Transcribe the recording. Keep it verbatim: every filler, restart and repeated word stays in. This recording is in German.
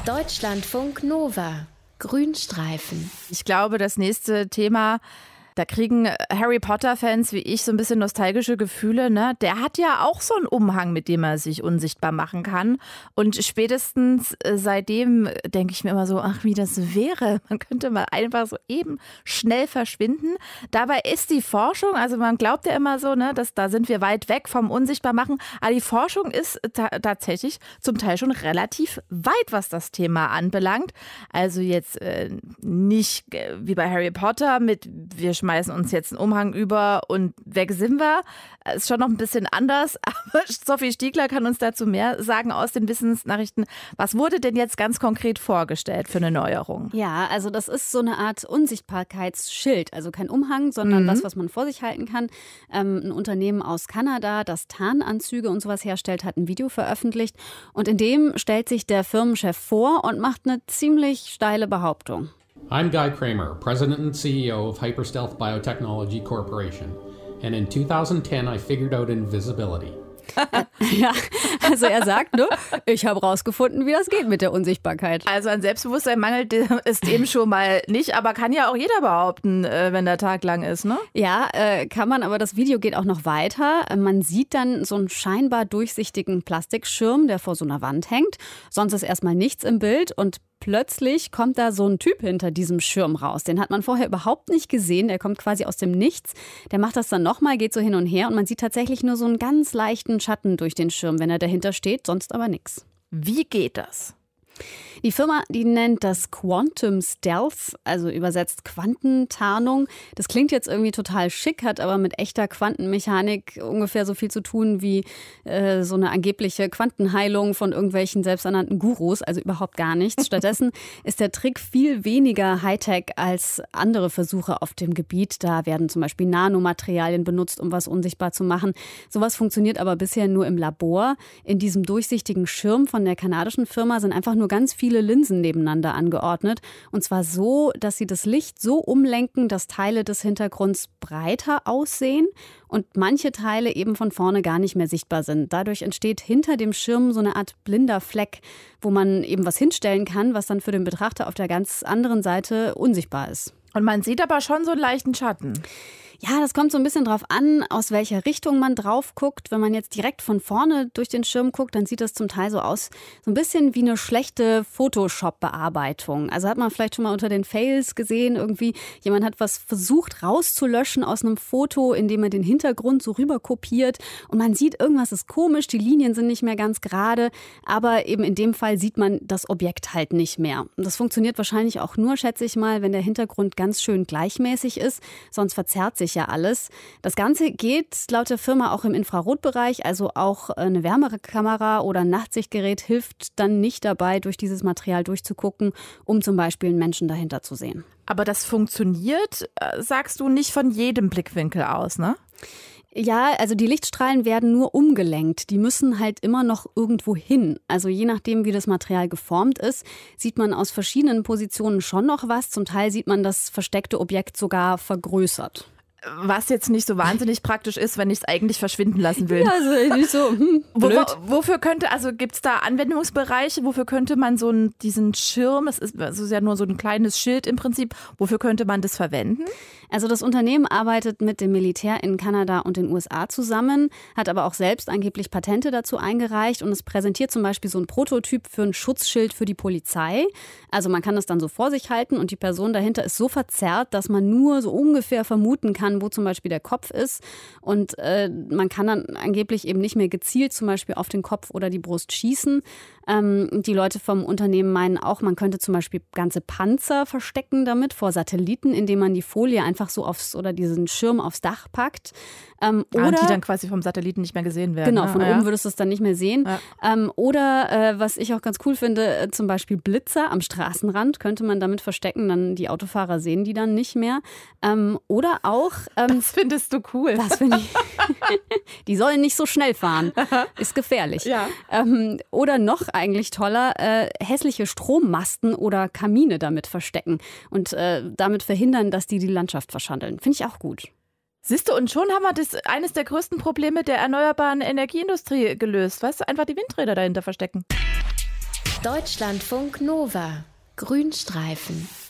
Deutschlandfunk Nova. Grünstreifen. Ich glaube, das nächste Thema, da kriegen Harry Potter-Fans wie ich so ein bisschen nostalgische Gefühle. Ne? Der hat ja auch so einen Umhang, mit dem er sich unsichtbar machen kann. Und spätestens seitdem denke ich mir immer so, ach, wie das wäre. Man könnte mal einfach so eben schnell verschwinden. Dabei ist die Forschung, also man glaubt ja immer so, ne, dass da sind wir weit weg vom Unsichtbarmachen. Aber die Forschung ist ta- tatsächlich zum Teil schon relativ weit, was das Thema anbelangt. Also jetzt äh, nicht äh, wie bei Harry Potter mit wir schmeißen uns jetzt einen Umhang über und weg sind wir. Ist schon noch ein bisschen anders, aber Sophie Stiegler kann uns dazu mehr sagen aus den Wissensnachrichten. Was wurde denn jetzt ganz konkret vorgestellt für eine Neuerung? Ja, also das ist so eine Art Unsichtbarkeitsschild, also kein Umhang, sondern mhm. was, was man vor sich halten kann. Ähm, ein Unternehmen aus Kanada, das Tarnanzüge und sowas herstellt, hat ein Video veröffentlicht und in dem stellt sich der Firmenchef vor und macht eine ziemlich steile Behauptung. I'm Guy Kramer, President and C E O of Hyperstealth Biotechnology Corporation. And in two thousand ten I figured out invisibility. Ja, also er sagt, ne, ich habe rausgefunden, wie das geht mit der Unsichtbarkeit. Also an Selbstbewusstsein mangelt es dem schon mal nicht, aber kann ja auch jeder behaupten, wenn der Tag lang ist, ne? Ja, äh, kann man, aber das Video geht auch noch weiter. Man sieht dann so einen scheinbar durchsichtigen Plastikschirm, der vor so einer Wand hängt. Sonst ist erstmal nichts im Bild und plötzlich kommt da so ein Typ hinter diesem Schirm raus. Den hat man vorher überhaupt nicht gesehen. Der kommt quasi aus dem Nichts. Der macht das dann nochmal, geht so hin und her und man sieht tatsächlich nur so einen ganz leichten Schatten durch den Schirm, wenn er dahinter steht, sonst aber nichts. Wie geht das? Die Firma, die nennt das Quantum Stealth, also übersetzt Quantentarnung. Das klingt jetzt irgendwie total schick, hat aber mit echter Quantenmechanik ungefähr so viel zu tun wie äh, so eine angebliche Quantenheilung von irgendwelchen selbsternannten Gurus, also überhaupt gar nichts. Stattdessen ist der Trick viel weniger Hightech als andere Versuche auf dem Gebiet. Da werden zum Beispiel Nanomaterialien benutzt, um was unsichtbar zu machen. Sowas funktioniert aber bisher nur im Labor. In diesem durchsichtigen Schirm von der kanadischen Firma sind einfach nur ganz viele viele Linsen nebeneinander angeordnet. Und zwar so, dass sie das Licht so umlenken, dass Teile des Hintergrunds breiter aussehen und manche Teile eben von vorne gar nicht mehr sichtbar sind. Dadurch entsteht hinter dem Schirm so eine Art blinder Fleck, wo man eben was hinstellen kann, was dann für den Betrachter auf der ganz anderen Seite unsichtbar ist. Und man sieht aber schon so einen leichten Schatten. Ja, das kommt so ein bisschen drauf an, aus welcher Richtung man drauf guckt. Wenn man jetzt direkt von vorne durch den Schirm guckt, dann sieht das zum Teil so aus, so ein bisschen wie eine schlechte Photoshop-Bearbeitung. Also hat man vielleicht schon mal unter den Fails gesehen, irgendwie jemand hat was versucht rauszulöschen aus einem Foto, indem er den Hintergrund so rüber kopiert und man sieht, irgendwas ist komisch, die Linien sind nicht mehr ganz gerade, aber eben in dem Fall sieht man das Objekt halt nicht mehr. Und das funktioniert wahrscheinlich auch nur, schätze ich mal, wenn der Hintergrund ganz schön gleichmäßig ist, sonst verzerrt sich ja alles. Das Ganze geht laut der Firma auch im Infrarotbereich, also auch eine Wärmekamera oder ein Nachtsichtgerät hilft dann nicht dabei, durch dieses Material durchzugucken, um zum Beispiel einen Menschen dahinter zu sehen. Aber das funktioniert, sagst du, nicht von jedem Blickwinkel aus, ne? Ja, also die Lichtstrahlen werden nur umgelenkt. Die müssen halt immer noch irgendwo hin. Also je nachdem, wie das Material geformt ist, sieht man aus verschiedenen Positionen schon noch was. Zum Teil sieht man das versteckte Objekt sogar vergrößert. Was jetzt nicht so wahnsinnig praktisch ist, wenn ich es eigentlich verschwinden lassen will. Ja, also nicht so hm, blöd. Wo, wofür könnte, also gibt es da Anwendungsbereiche, wofür könnte man so einen, diesen Schirm, es ist, es ist ja nur so ein kleines Schild im Prinzip, wofür könnte man das verwenden? Also das Unternehmen arbeitet mit dem Militär in Kanada und den U S A zusammen, hat aber auch selbst angeblich Patente dazu eingereicht und es präsentiert zum Beispiel so ein Prototyp für ein Schutzschild für die Polizei. Also man kann das dann so vor sich halten und die Person dahinter ist so verzerrt, dass man nur so ungefähr vermuten kann, wo zum Beispiel der Kopf ist und äh, man kann dann angeblich eben nicht mehr gezielt zum Beispiel auf den Kopf oder die Brust schießen. Ähm, die Leute vom Unternehmen meinen auch, man könnte zum Beispiel ganze Panzer verstecken damit vor Satelliten, indem man die Folie einfach so aufs oder diesen Schirm aufs Dach packt. Ähm, oder, oder die dann quasi vom Satelliten nicht mehr gesehen werden. Genau, ne? von ah, oben ja. würdest du es dann nicht mehr sehen. Ja. Ähm, oder, äh, was ich auch ganz cool finde, äh, zum Beispiel Blitzer am Straßenrand könnte man damit verstecken, dann die Autofahrer sehen die dann nicht mehr. Ähm, oder auch... Ähm, das findest du cool. Das finde ich... Die sollen nicht so schnell fahren. Ist gefährlich. Ja. Ähm, oder noch eigentlich toller, äh, hässliche Strommasten oder Kamine damit verstecken und äh, damit verhindern, dass die die Landschaft verschandeln. Finde ich auch gut. Siehst du, und schon haben wir das eines der größten Probleme der erneuerbaren Energieindustrie gelöst. Weißt du, einfach die Windräder dahinter verstecken. Deutschlandfunk Nova. Grünstreifen.